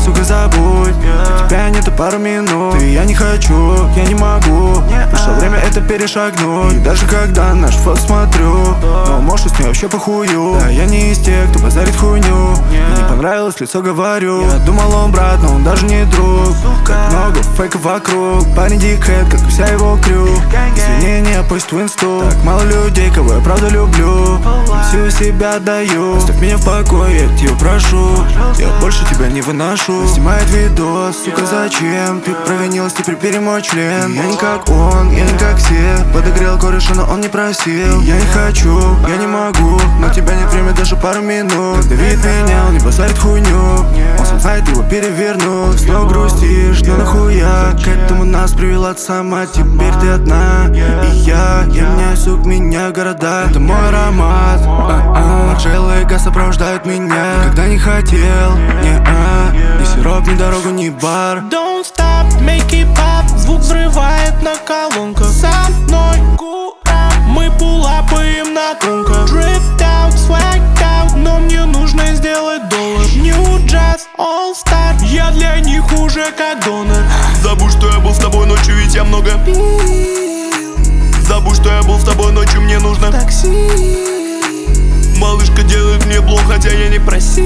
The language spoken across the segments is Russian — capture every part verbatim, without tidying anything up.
сука, забудь. У тебя нету пару минут, и я не хочу, я не могу. Пришло время это перешагнуть. И даже когда наш фото смотрю, но может с ней вообще похую. Да, я не из тех, кто базарит хуйню. Мне не понравилось лицо, говорю. Я думал, он брат, но он даже не друг. Как много фейков вокруг. Парень дикхэт, как и вся его крю. Извинения, пусть в инсту. Так мало людей, кого я правда люблю. Всю себя даю. Оставь меня в покое, я тебя прошу. Я больше тебя не выношу. Снимает видос, сука, зачем? Ты провинилась, теперь бери мой член. Я не как он, я не как все. Подогрел кореша, но он не просил. Я не хочу, я не могу, но тебя нет времени даже пару минут. Когда видит меня, он не базарит хуйню. Он сам знает, его перевернут. Снова грустишь, но нахуя? К этому нас привела сама. Теперь ты одна, и я, я меняю, сук, меня города. Это мой аромат. Марджелла и газ сопровождают меня. Никогда не хотел, не-а. Ни сироп, ни дорогу, ни бар. Don't stop, make it pop. Звук взрывает на колонках. Со мной гура, мы пулапаем на тонко. Dripped out, swagged out, но мне нужно сделать доллар. New Jazz, All Star, я для них уже как донор. Забудь, что я был с тобой ночью, ведь я много пил. Забудь, что я был с тобой ночью, мне нужно такси. Малышка делает мне плохо, хотя я не просил.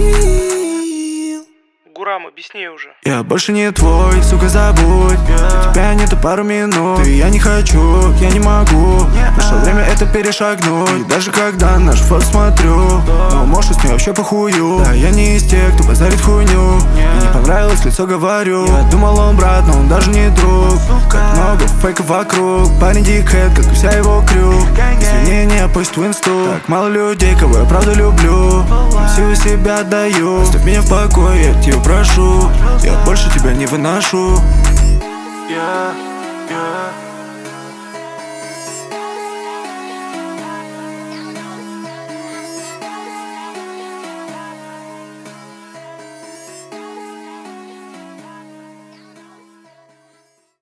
Гурам, объясни уже. Я больше не твой, сука, забудь. У тебя нету пару минут, и я не хочу, я не могу. Пришло время это перешагнуть. И даже когда наш фото смотрю, но может с ней вообще похую. Да, я не из тех, кто базарит хуйню. Мне не понравилось лицо, говорю. Я думал, он брат, но он даже не друг. Как много фейков вокруг. Парень дикхэт, как и вся его крю. Извинения, пусть в инсту. Так мало людей, кого я правда люблю. Всю себя даю. Оставь меня в покое, я тебя прошу. Я больше тебя не выношу. Yeah, yeah.